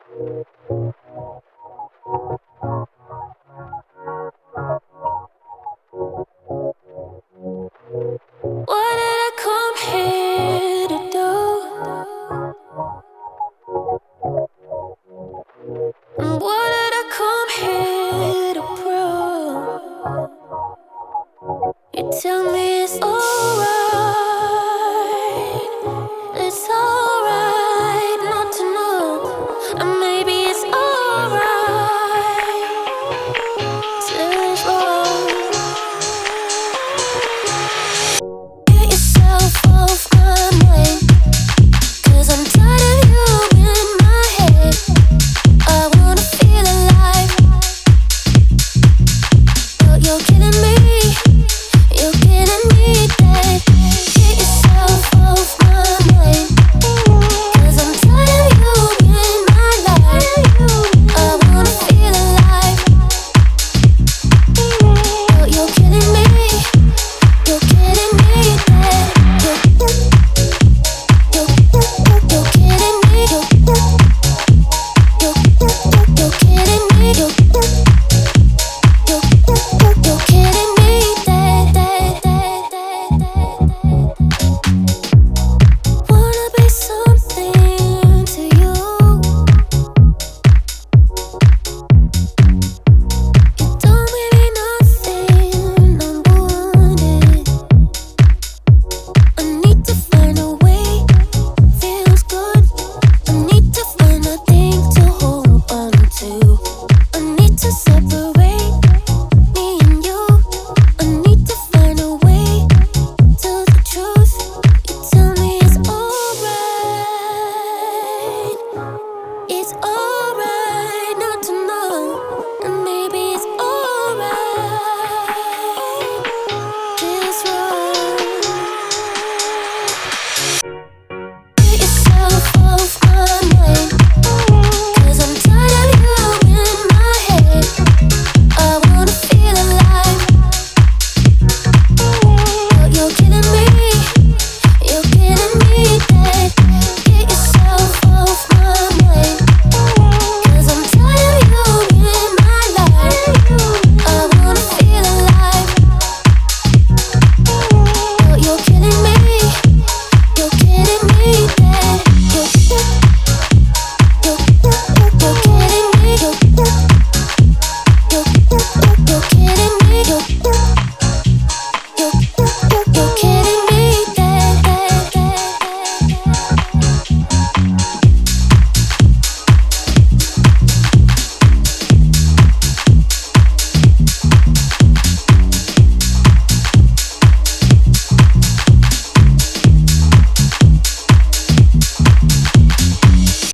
What did I come here to do? And what did I come here to prove? You tell me it's alright, it's alright not to know, and maybe it's alright to wrong. Get yourself off my mind, 'cause I'm tired of you in my head. I wanna feel alive, but you're killing me, you're getting me dead. Get yourself off my mind, 'cause I'm tired of you in my life. I wanna feel alive, but you're killing me, you're getting me dead. You're kidding me, you're kidding me, you're kidding me dead. Wanna be something to you. You don't mean nothing, I'm wounded. I need to find a way, feels good. I need to find a thing to hold on to. I need to separate me and you. I need to find a way to the truth. You tell me it's alright, it's alright.